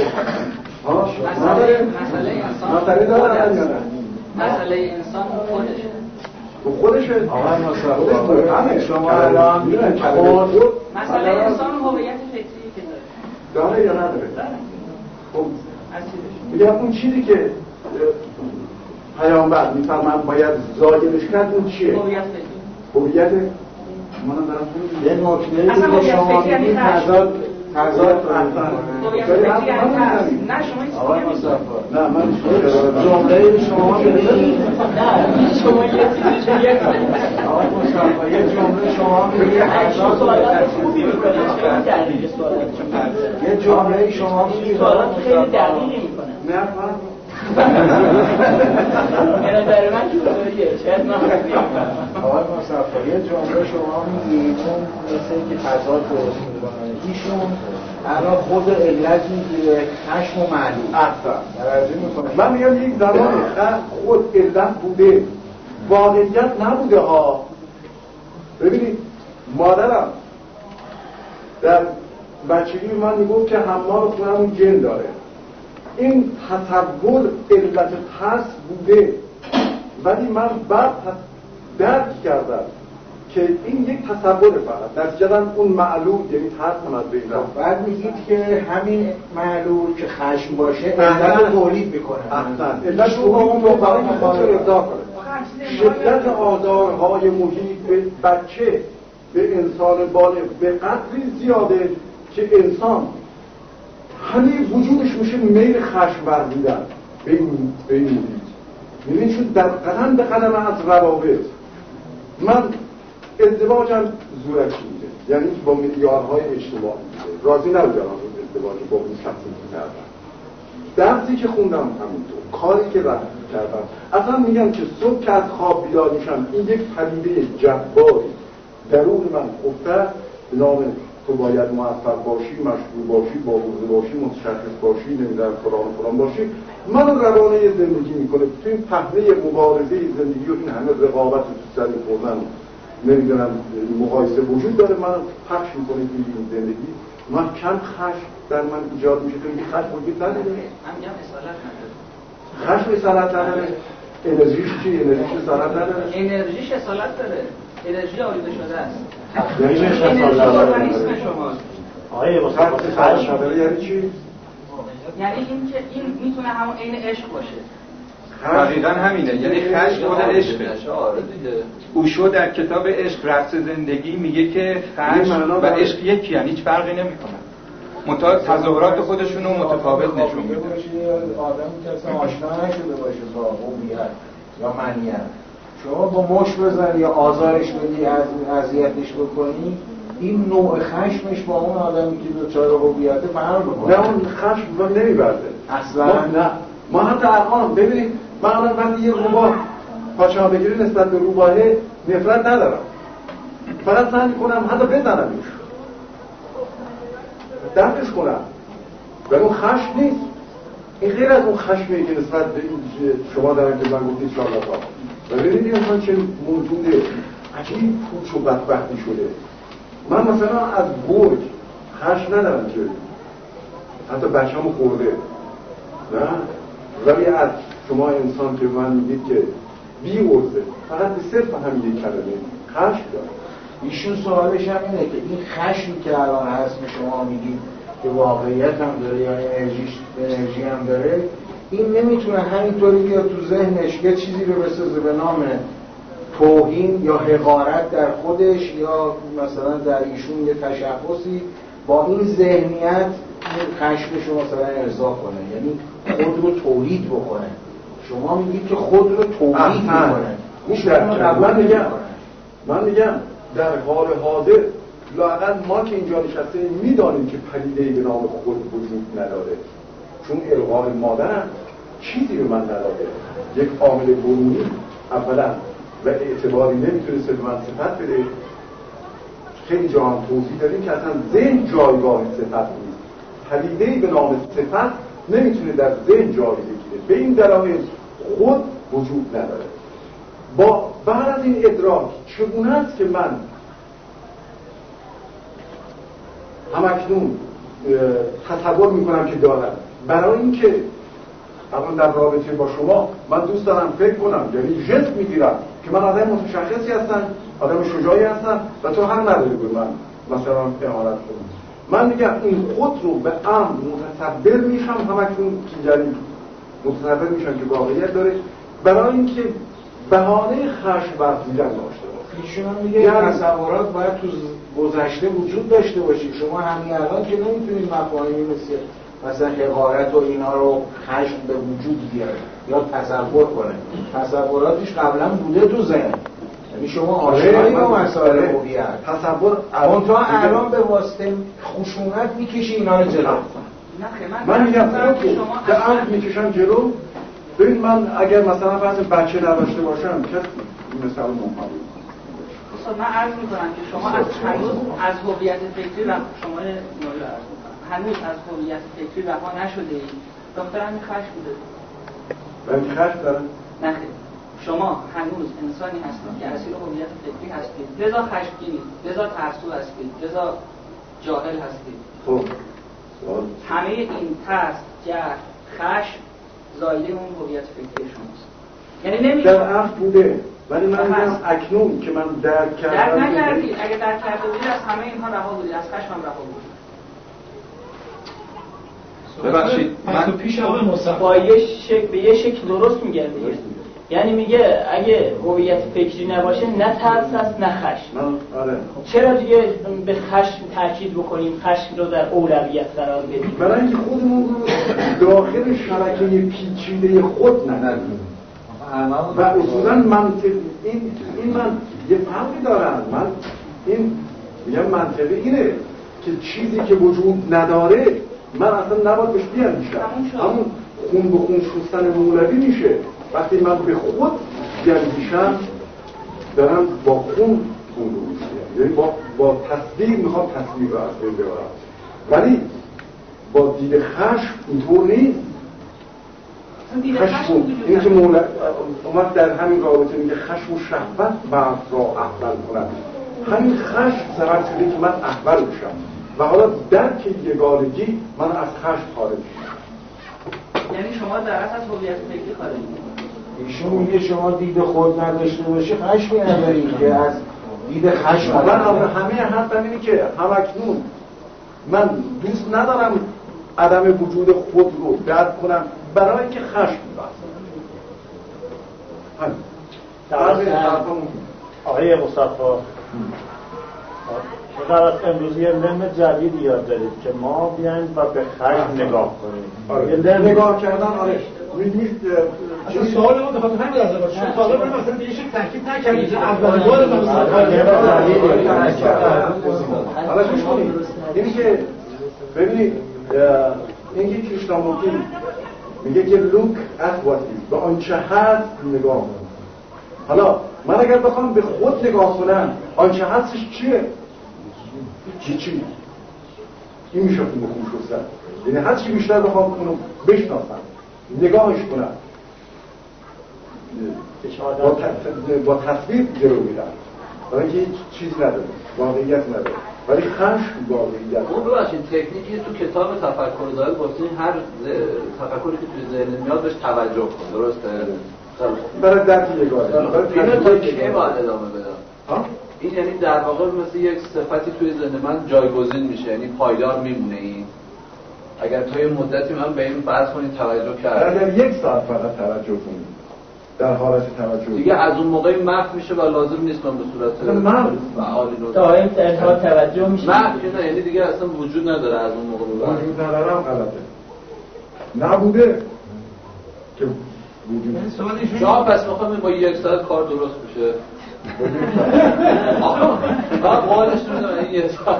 Speaker 1: مسئله داره یا نه؟
Speaker 6: مسئله انسان
Speaker 1: خودشه.
Speaker 7: آقای مصطفی شما الان خود
Speaker 6: مسئله انسان هویت فکری که
Speaker 1: داره یا نداره؟ خب میگم اون چیزی که پیامبر میفرماید باید زایدش کرد اون چیه؟
Speaker 6: هویت فکری.
Speaker 1: هویت منم دارم
Speaker 7: یه نکته که شما میگید تضاد
Speaker 6: نه شما
Speaker 7: آقای مصطفی
Speaker 1: نه من
Speaker 7: جمله شما میگید نه شما یه چیزی آقای مصطفی یه جمله شما میگید تضاد خوبی میکنه یه جمله شما میگید
Speaker 6: خیلی دقیقی میکنه
Speaker 1: نه
Speaker 6: به نظر من جوریه شاید من
Speaker 7: آقای مصطفی یه جمله شما میگید چون مثل که تضاد درست میکنه ایشون الان خود علت میگیره خشم و معلوم
Speaker 1: من میگم یک زمان خود علت بوده واقعیت نبوده ها. ببینید مادرم در بچگی من میگفت که حمام خونمون جن داره. این تصور علت ترس بوده ولی من بعد درک کردم که این یک تصور فقط نتیجتاً اون معلول یعنی ترس از بین رفت.
Speaker 7: بعد میگید که همین معلول که خشم باشه علت تولید میکنه.
Speaker 1: احسن علت رو با اون موقعی میخواد ارضا کنه. شدت آزارهای محیط به بچه به انسان بالغ به قدری زیاده که انسان همه وجودش میشه میل خشم ورزیدن به این محیط. میبینید چون در قدم به قدم از روابط من ازدواجم زورکی بوده یعنی با معیارهای اجتماعی بوده راضی نبودم از ازدواج با اون شخصی که کردم. درسی که خوندم همینطور کاری که رفت کردم اصلا میگم که صبح که از خواب بیدار میشم این یک پدیده جباری درون من خفته به نام تو باید موفق باشی، مشغول باشی، باوزه باشی، متشخص باشی، نمیدونم فلان باشی منو روانه زندگی میکنه. تو این پهنه مبارزه زندگی و این همه رقابت و تو سری خوردن نمیدونم مقایسه وجود داره من پخش میکنه توی این زندگی. من کم خشم در من ایجاد میشه. تو این خشم وجود نداره.
Speaker 6: همینجا اصالت نداره.
Speaker 1: خشم اصالت نداره. انرژیش چی؟ انرژیش اصالت نداره.
Speaker 6: انرژیش اصالت داره. انرژی آلوده شده است.
Speaker 1: یعنی
Speaker 6: انرژی ارگانیسم شما.
Speaker 7: آقای مصطفی خشم
Speaker 1: نداره یعنی چی؟
Speaker 6: یعنی این که این میتونه همون عین عشق باشه.
Speaker 5: دقیقاً همینه. یعنی خشم خود عشقه. اوشو در کتاب عشق رقص زندگی میگه که خشم و عشق یکی یعنی هیچ فرقی نمیکنن. منتها تظاهرات خودشون رو متفاوت نشون میده.
Speaker 7: آدمی که اصلا آشنا نشده باشه با هویت یا معنیت شما با مش بزنی یا آزارش بدی اذیتش بکنی این نوع خشمش با اون آدمی که دوچار هویت فرق میکنه.
Speaker 1: نه اون خشم رو نمیبرده
Speaker 7: اصلا
Speaker 1: نه. ما حتی الان ببینید من الان وقتی یه روباه پاچه‌ها بگیری نسبت به روباهه نفرت ندارم فقط سعی می‌کنم حتی بزنمش دفعش کنم ولی اون خشم نیست. این غیر از اون خشمی که نسبت به این شما در اینکه من گفتید شارلاتان و ببینید این انسان چه موجود عجیب پوچ و بدبختی شده. من مثلا از گرگ خشم ندارم که حتی بچه‌مو خورده نه ولی از شما انسان که من میگید که بی ارزه فقط به صرف همین یک کلمه خشم داره.
Speaker 7: ایشون سوالش هم اینه که این خشمی که الان هست به شما میگید که واقعیت هم داره یا انرژی هم داره این نمیتونه همینطوری بیاد تو ذهنش یه چیزی رو بسازه به نام توهین یا حقارت در خودش یا مثلا در ایشون یه تشخصی با این ذهنیت خشمش رو مثلا ارضا کنه یعنی خود رو تولید بکنه. شما میگید که خود رو تولید میکنه.
Speaker 1: من میگم در حال حاضر لااقل ما که اینجا نشسته میدانیم که پدیده‌ای به نام خود وجود نداره چون القای مادرم چیزی به من نداره. یک عامل برونی اولا و اعتباری نمیتونسته به من صفت بده خیلی جا هم توضیح دادیم که اصلا ذهن جایگاه صفت نیست. پدیده‌ای به نام صفت نمیتونه در ذهن جای بگیره، به این دلایل خود وجود نداره. با بعد از این ادراک چگونه است که من همکنون تصور میکنم که دارم؟ برای اینکه الان در رابطه با شما من دوست دارم فکر کنم، یعنی جست میگیرم که من آدم متشخصی هستم، آدم شجاعی هستم و تو هم نداری به من مثلا اهانت کنم. من میگم این خود رو به امر متصور میشم، همکنون که یعنی متصور میشم که واقعیت داره، برای اینکه بهانه خشم ورزیدن داشته باشه.
Speaker 7: ایشون میگه تصورات باید تو گذشته وجود داشته باشی. شما همین الان که نمیتونید مفاهیمی مثلا حقارت و اینا رو خشم به وجود بیاره یا تصور کنه. تصوراتش قبلا بوده تو ذهن، یعنی شما آشنایی با مسائل هویت تصور تا الان به واسطه خشونت میکشی اینا رو جلو.
Speaker 1: من میگم به امر میکشم جلو. ببین من اگر مثلا فرض بچه نداشته باشم که مثلا ممکنه
Speaker 6: من عرض میکنم که شما هنوز از هویت فکری شما هنوز از هویت فکری رها نشده اید. دکتر همین خشم بوده.
Speaker 1: من خشم دارم؟
Speaker 6: نه خیلی. شما هنوز انسانی هستید که اسیر هویت فکری هستید. لذا خشمگینید، لذا ترسو هستید، لذا جاهل هستید.
Speaker 1: خب
Speaker 6: همه این ترس، جهل، خشم زایده اون هویت فکری شماست. یعنی نمیشه
Speaker 1: در عقل بوده، ولی من میگم اکنون که من درک کردم.
Speaker 6: درک نکردید. اگه درک کرده بودید از همه اینها رها بودید، از خشم هم رها بودید.
Speaker 5: ببخشید
Speaker 8: من پیش آقای مصطفی
Speaker 6: با یه شکل درست میگه دیگه. یعنی میگه اگه هویت فکری نباشه نه ترس است نه خشم.
Speaker 1: آره.
Speaker 6: چرا دیگه به خشم تاکید بکنیم، خشم رو در اولویت قرار بدیم؟
Speaker 1: برای اینکه خودمون رو داخل شبکه پیچیده خود نداریم و اصولا منطق این من یه فرقی دارم. من این میگم منطقی اینه که چیزی که وجود نداره من اصلا نباید بهش بیاندیشم. همون خون به خون شستن مولوی میشه. وقتی من به خود بیاندیشم دارم با خون رو میشم، یعنی با تصویر میخوام تصویر رو از بین ببرم، ولی با دید خشم اینطور نیست. خشم این که اومد در همین رابطه میگه خشم و شهوت بعض را احول کنند. همین خشم سبب شده که من احول بشم و حالا درک یگانگی من از خشم خارج شدم.
Speaker 6: یعنی شما در اصل از هویت فکری خارج میشید.
Speaker 7: ایشون میگه شما دید خود نداشته باشی خشمی نداری که از دید خشم.
Speaker 1: من همه حرفم اینه که همکنون من دوست ندارم عدم وجود خود رو درک کنم برای اینکه خشم باشم.
Speaker 12: آقای مصطفی شما از امروز یه لم جدید یاد دارید که ما بیایم و به خشم نگاه کنیم.
Speaker 1: یه لم نگاه کردن آره نیست.
Speaker 8: چون سوال ما بخاطر همین از اول چون طالب رو مثلا دیگه تاکید نکردید که اول بار مثلا
Speaker 1: حالا گوش کنید. اینی که ببینید این که کریشنامورتی میگه که look at what is، به آنچه هست نگاه کن. حالا من اگر بخوام به خود نگاه کنم آنچه هستش چیه؟ چی؟ این میشه خون به خون شستن. یعنی هر چی بیشتر بخوام اونو بشناسم نگاهش کنم با تصویر جلو میرم، برای اینکه هیچ چیز نداره، واقعیت نداره، ولی خشم واقعیت.
Speaker 9: اون ببخشید تکنیکی تو کتاب تفکر داره گفتین هر تفکری که توی ذهن میاد بهش توجه کن. درسته؟
Speaker 1: برای درک یگانه.
Speaker 9: اینو تا کی باید ادامه بدم؟ این یعنی در واقع مثل یک صفتی توی ذهن من جایگزین میشه، یعنی پایدار میمونه. این اگر توی مدتی من به این بحث کنید توجه کردم،
Speaker 1: اگر یک ساعت فقط توجه کنید در حالت توجه
Speaker 9: دیگه از اون موقع محو میشه و لازم نیست من به صورت فعالی رو
Speaker 6: دائم در حال توجه میشه.
Speaker 9: محو نه، یعنی دیگه اصلا وجود نداره از اون موقع به بعد.
Speaker 1: وجود ندارم غلطه. نبوده که وجود.
Speaker 9: شما پس میخوام با یک ساعت کار درست بشه قولش رو یه ساعت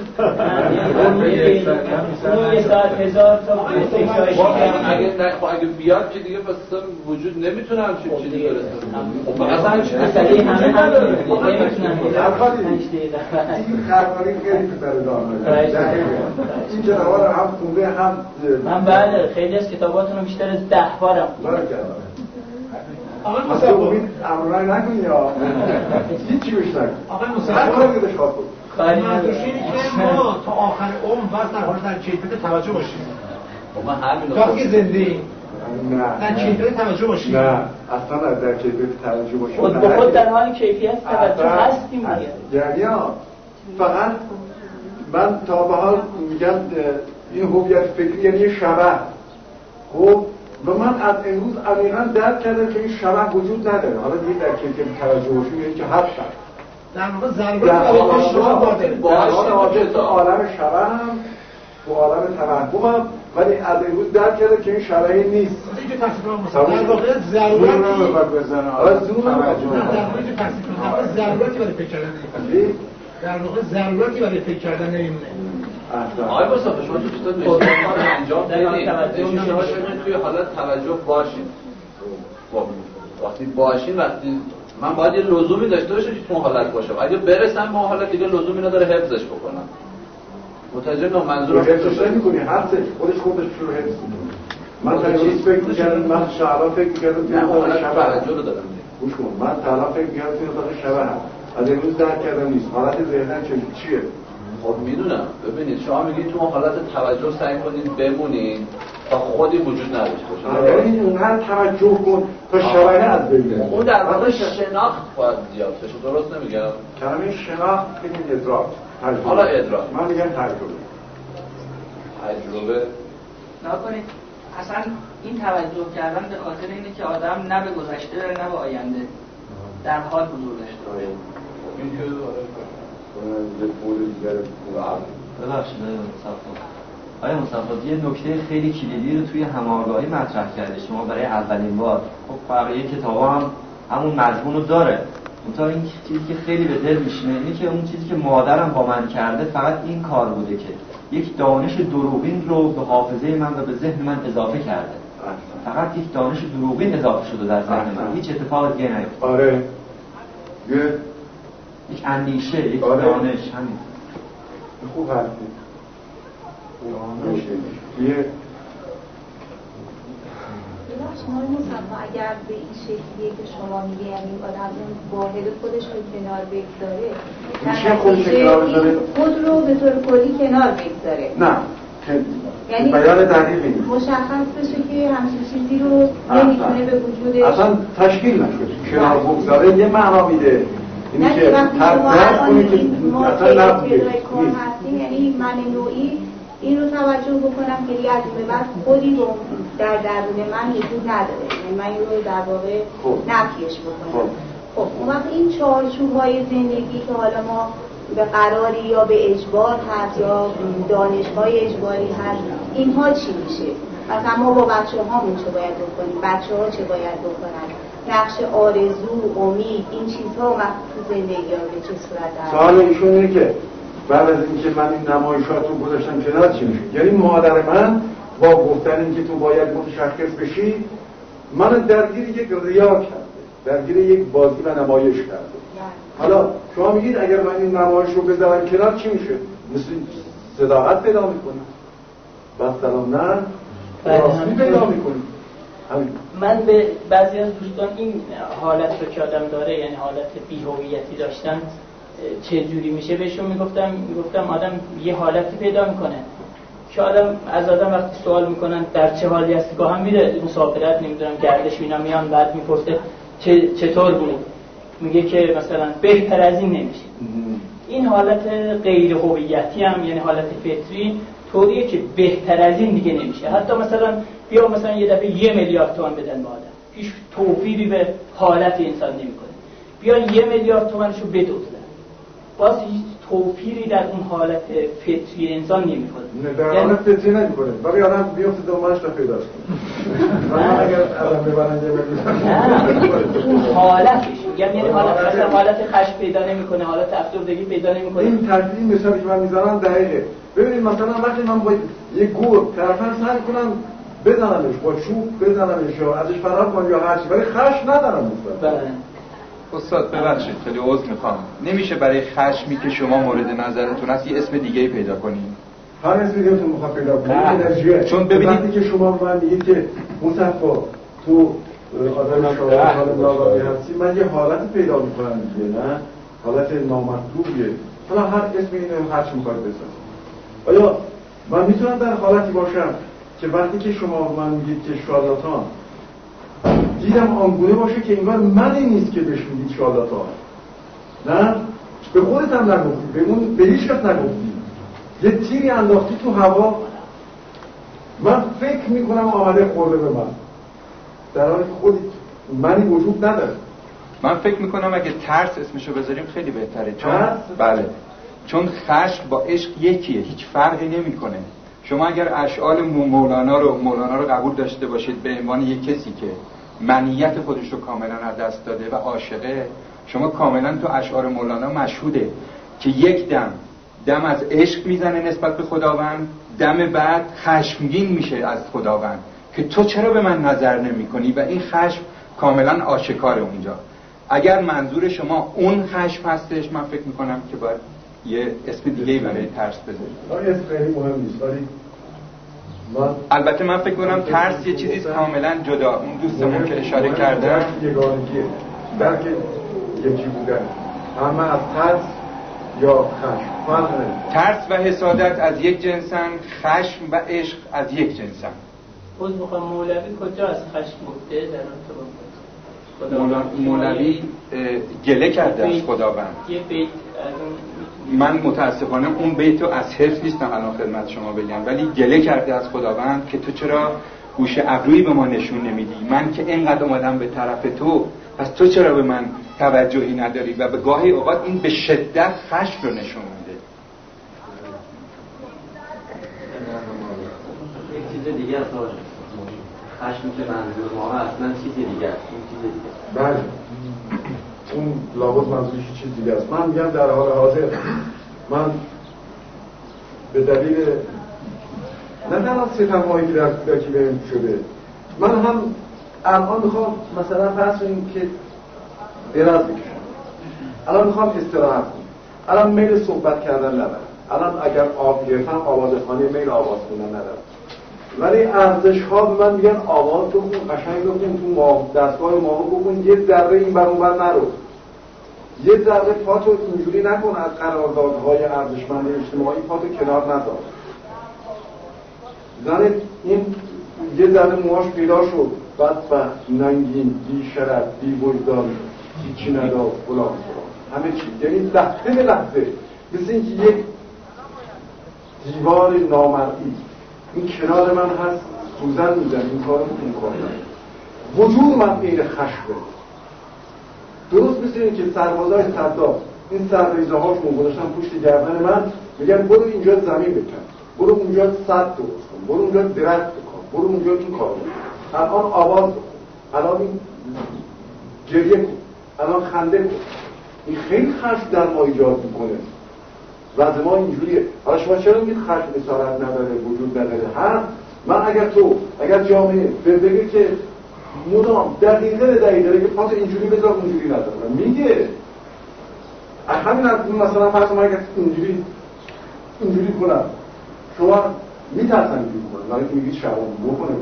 Speaker 6: یه ساعت 1000 تا
Speaker 9: اگه بیاد که دیگه بس وجود نمیتونه همچین چیزی برسه.
Speaker 6: اصلا همه نداره
Speaker 1: این خرمانی خیلی پسر دارمه این جنوار هم خونده هم
Speaker 6: من بله خیلی از کتاباتون رو بیشتر از 10 بارم
Speaker 8: آقای
Speaker 1: اصلا
Speaker 8: مصطفی
Speaker 1: امید امرونای نکنی یا هیچی بهش نکن
Speaker 8: آقای
Speaker 1: هر
Speaker 8: مصطفی
Speaker 1: کاری که داشت خواب بود
Speaker 8: منظورش اینه که ما تا آخر عمر باید در حال در کیفیت توجه باشیم
Speaker 9: من همین
Speaker 8: تا وقتی زنده ایم
Speaker 1: نه
Speaker 8: در کیفیت توجه باشیم
Speaker 1: نه اصلا در کیفیت توجه باشیم
Speaker 6: خود به خود در حال کیفیت توجه هستیم دیگه.
Speaker 1: یعنی فقط من تا به حال میگم این هویت فکری یعنی شبه. خب و من از امروز عمیقا درک کردم که این شبه وجود نداره. حالا دیگه در کیفیت توجه باشیم یعنی که هست
Speaker 8: در واقع ضرورت
Speaker 1: در حال حاضر تو عالم شبه هم تو عالم توهمم ولی از امروز درک کرده که این شبهی نیست.
Speaker 8: اینجا تصفیه در واقع ضرورتی ضرورتی برای فکر کردن نمیمونه. در واقع ضرورتی برای فکر کردن نمیمونه.
Speaker 9: آقای مصطفی شما تو چطور نشون کار انجام بدید شما توی حالت توجه باشید. وقتی باشین وقتی من باید یه لزومی داشته باشه که تو حالت باشم. اگه برسم به حالت دیگه لزومی نداره حفظش بکنم. متوجه نه منظورم
Speaker 1: حفظش نمی‌کنی حفظش خودش رو حفظ می‌کنه. من تا چیز فکر می‌کردم من شعبان فکر می‌کردم که
Speaker 9: حالت توجه رو دارم.
Speaker 1: گوش کن من تا فکر می‌کردم که حالت شبه هم از امروز درک کردم نیست. حالت ذهنم چیه؟
Speaker 9: خب میدونم. ببینید شما میگید تو حالت توجه سعی کنید بمونید تا خودی وجود نداشته باشه.
Speaker 1: یعنی اونقدر توجه کن تا شبه از بین بره.
Speaker 9: اون در واقع شناخت باید زیاد بشه. درست نمیگم؟
Speaker 1: کلمه شناخت میگن ادراک.
Speaker 9: حالا ادراک.
Speaker 1: من میگم تجربه.
Speaker 9: تجربه.
Speaker 13: نکنید اصلا این توجه کردن به خاطر اینه که آدم نه به گذشته بره نه به آینده در حال حضور داشته باشه.
Speaker 9: این که
Speaker 11: ببخشید آیا مصطفی یه نکته خیلی کلیدی رو توی هماهنگی مطرح کرده شما برای اولین بار. خب بقیه کتابا هم همون مضمون رو داره. منتها این چیزی که خیلی به دل میشینه اینه که اون چیزی که مادرم با من کرده فقط این کار بوده که یک دانش دروغین رو به حافظه من و به ذهن من اضافه کرده. فقط یک دانش دروغین اضافه شده در ذهن من. هیچ اتفاق دیگه نیفتاده.
Speaker 1: آره.
Speaker 11: یک اندیشه، یک دانش همین.
Speaker 1: خوب حرفی. یه
Speaker 14: شما مصطفی اگر به این شکلیه که شما میگه یعنی آدم اون واحد خودش رو کنار بگذاره خود رو به طور کلی کنار بگذاره
Speaker 1: نه یعنی بیان دقیقی نیست
Speaker 14: مشخص بشه که همچین چیزی رو نمیتونه به وجودش
Speaker 1: اصلا تشکیل نشده کنار بگذاره یه معنا میده اینی که
Speaker 14: تبدیل کنی که اصلا نبوده یعنی من نوعی این رو توجه بکنم که دیگه از این به بعد خودی رو در درون من وجود نداره یعنی من این رو در واقع نفیش بکنم. خب اون وقت این چارچوب‌های زندگی که حالا ما به قراری یا به اجبار هست یا دانش‌های اجباری هست اینها چی میشه؟ مثلا ما با بچه‌هامون چه باید بکنیم؟ بچه‌ها چه باید بکنن؟ نقش آرزو، امید این چیزها تو زندگی ها به چه صورت هست؟
Speaker 1: سوال ایشون اینه که بعد از اینکه من این نمایشات رو گذاشتم کنار چی میشه؟ یعنی مادر من با گفتن اینکه تو باید متشخص بشی من درگیر یک ریا کرده، درگیر یک بازی و نمایش کرده. حالا شما میگید اگر من این نمایش رو بذارم کنار چی میشه؟ مثل صداقت پیدا میکنه بس سلام نه راستی پیدا میکنه.
Speaker 6: من به بعضی از دوستان این حالت رو که آدم داره یعنی حالت بی‌هویتی داشتن چه جوری میشه بهشون میگفتم آدم یه حالتی پیدا میکنه که از آدم وقتی سوال میکنن در چه حالی هستی که هم میره مسافرت نمیدونم گردش اینا میان بعد میپرسه چطور بود میگه که مثلا بهتر از این نمیشه. این حالت غیر هویتی هم یعنی حالت فطری طوریه که بهتر از این دیگه نمیشه. حتی مثلا یه دفعه 1 میلیارد تومان بدن به آدم هیچ توفیری به حالت انسان نمیکنه. بیان 1 میلیارد تومانشو بدزدن باز هیچ توفیری در اون حالت فطری انسان نمیکنه.
Speaker 1: در حالت فطری نمیکنه ولی آدم بیفته دومانش رو پیداست کنه. من اگر آدم ببرن 1 میلیارد
Speaker 6: اون حالتش میگم یعنی حالت خشم پیدا نمیکنه، حالت افسردگی پیدا نمیکنه.
Speaker 1: این ترتیبی مثالی که من میزنم دقیقه. ببینید مثلا وقتی من با یه گور طرفاً سعی کنم بزنمش با چوب بزنمش یا ازش فرار کنم یا هر چی، ولی خشم ندارم مثلا.
Speaker 6: بله.
Speaker 5: استاد ببخشید خیلی عذر میخوام، نمیشه برای خشمی که شما مورد نظرتون هست یه اسم دیگه پیدا کنیم؟
Speaker 1: هر اسمی که تو میخواد پیدا کنید
Speaker 5: چون ببینید
Speaker 1: وقتی که شما من میگید که مصطفی تو آدم شاعر لاغابی هستی، من یه حالت پیدا میکنم دیگه، نه حالت نامطلوبیه. حالا هر اسمی اینو هر چی میخواد بسازید. آیا من میتونم در حالتی باشم که وقتی که شما من میگید که شارلاتان، دیدم آنگونه باشه که انگار منی نیست که بهش میگید شارلاتان، نه به خودت هم نگفتی، به هیچ کس نگفتی، یه تیری انداختی تو هوا، من فکر میکنم آمده خورده به من، در حالی که خودی منی وجود نداره.
Speaker 5: من فکر میکنم اگه ترس اسمشو بذاریم خیلی بهتره، چون بله، چون خشم با عشق یکیه، هیچ فرقی نمیکنه. شما اگر اشعار مولانا رو قبول داشته باشید به عنوان یک کسی که منیت خودش رو کاملا از دست داده و عاشقه، شما کاملا تو اشعار مولانا مشهوده که یک دم از عشق میزنه نسبت به خداوند، دم بعد خشمگین میشه از خداوند که تو چرا به من نظر نمی کنی، و این خشم کاملا آشکاره اونجا. اگر منظور شما اون خشم هستش، من فکر میکنم که باید یه اسم دیگه‌ای برای ترس بذارید.
Speaker 1: اسم خیلی مهم نیست، ولی
Speaker 5: البته من فکر کنم ترس یه چیزی کاملا جدا. اون دوستمون که اشاره کرده
Speaker 1: یگانگیه، درک یکی بودن، اما از ترس یا خشم فرق نمی‌کنه.
Speaker 5: ترس و حسادت از یک جنسن، خشم و عشق از یک جنسن.
Speaker 6: خود میخوام مولوی کجا از خشم گفته در ارتباط
Speaker 5: مولوی گله کرده از خداوند.
Speaker 6: یه بیت
Speaker 5: من متاسفانه اون بیتو از حفظ نیستم الان خدمت شما بگم، ولی گله کرده از خداوند که تو چرا گوشه ابرویی به ما نشون نمیدی، من که اینقدر اومدم به طرف تو، پس تو چرا به من توجهی نداری؟ و به گاهی اوقات این به شدت خشم رو نشون میده.
Speaker 11: یک چیز دیگه است خشم که منظور ما اصلا چیز دیگه است، این چیز دیگه.
Speaker 1: بله اون لابد منظورش چیز دیگه است. من میگم در حال حاضر من به دلیل نه تنها ستم‌هایی که در کودکی بهم شده، من هم الان میخوام مثلا فرض کنیم که دراز بکشم، الان میخوام استراحت کنم، الان میل صحبت کردن ندارم، الان اگر آب گرفتم آوازخوانی میل آواز خوندن ندارم، ولی ارزش ها به من میگن آواز بخون، قشنگ بخون، تو دستگاه ما بخون، یه ذره این بر اون بر نرو، یه ذره پاتو اینجوری نکن، از قراردادهای ارزشمند اجتماعی پاتو کنار نذار. زن این یه ذره موهاش پیدا شد، بدبخت، ننگین، بی شرف، بی وجدان، هیچی ندار، فلان همه چی، یعنی لحظه به لحظه مثل اینکه یک دیوار نامرئی این کنار من هست، سوزن میزن، این کارو اون کار وجود من غیر خشمه. درست مثل این که سربازای صدام این سرریزه هاشون گذاشتن پشت گردن من، میگن برو اینجا زمین بکن، برو اونجا صد درست کن، برو اونجا درخت بکن، برو اونجا این کار بکن، الان آواز بکن، الان این گریه کن، الان خنده کن. این خیلی خشم در ما ایجاد میکنه. وضع ما اینجوریه. حالا شما چرا میگید خشم اصالت نداره، وجود نداره؟ من اگر جامعه بگه که مدام دقیقه به دقیقه که پاس اینجوری بذار اونجوری نداره، میگه همین مثلا فرض ما اگر اینجوری کنم، شما میترسن اینجوری کنم، ولی میگید شبان بکنه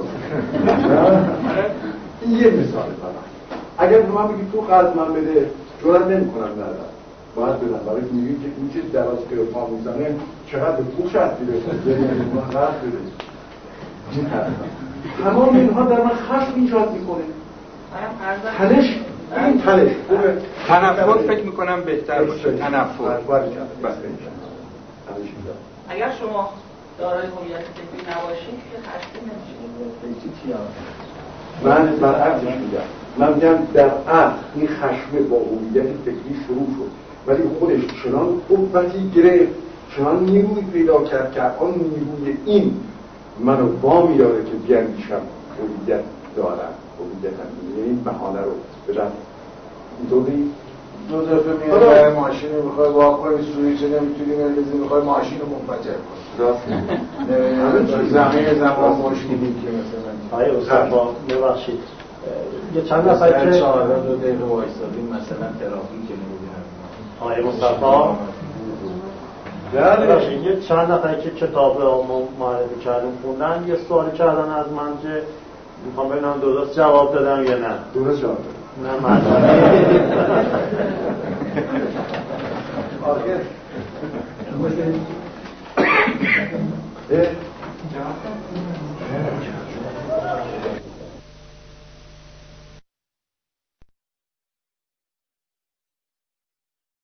Speaker 1: این یه مثاله. اگر به من بگید تو قرض من بده، جرأت نمی‌کنم ندارم، باید بدم، برای که میگید که این چیز دراز که رو پا میزنه چقدر به پوش هستی بده من قرض بده. این تمام اینها در من خشم ایجاد میکنه. تنش این تنش
Speaker 5: تنفر فکر میکنم بهتر باشه. تنفر
Speaker 13: اگر شما دارای هویت فکری نباشید که خشمگین نمیشید.
Speaker 1: من برعکسش میگم، من میگم در اصل این خشم با هویت فکری شروع شد، ولی خودش چنان قوتی گرفت، چنان نیروی پیدا کرد که آن نیروی این منو وامی داره که بیاندیشم هویت دارم، هویتم، یعنی این بهانه رو به دست اینطوری
Speaker 7: دو دفعه میاد ماشین رو میخوای واکنی سویچ نمیتونی بندازی میخوای ماشین رو منفجر کنی زمین زمان مشکلی که مثلا
Speaker 12: آیا استاد ببخشید یه چند نفر که
Speaker 9: 4 دو دقیقه وایسادیم مثلا ترافیک نمیدونم
Speaker 12: آیا مصطفی ببخشید یه چند نفر که کتاب ما معرفی کردیم خوندن یه سوالی کردن از من که میخوام ببینم درست جواب دادم یا نه
Speaker 1: درست جواب دادم
Speaker 12: نه مردم
Speaker 1: آخر